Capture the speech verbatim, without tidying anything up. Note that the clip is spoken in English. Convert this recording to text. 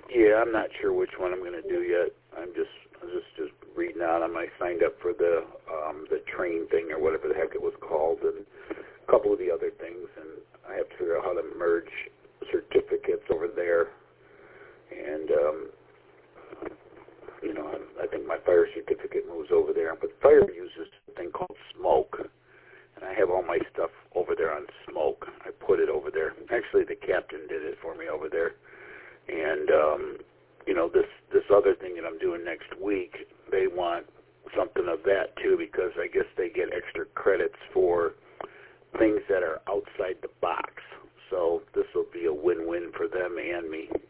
Yeah, I'm not sure which one I'm going to do yet. I'm just I was just just reading out on my signed up for the um, the train thing or whatever the heck it was called, and a couple of the other things, and I have to figure out how to merge certificates over there. And um, you know, I, I think my fire certificate moves over there, but fire uses a thing called Smoke, and I have all my stuff over there on Smoke. I put it over there. Actually, the captain did it for me over there. And, um, you know, this, this other thing that I'm doing next week, they want something of that, too, because I guess they get extra credits for things that are outside the box. So this will be a win-win for them and me.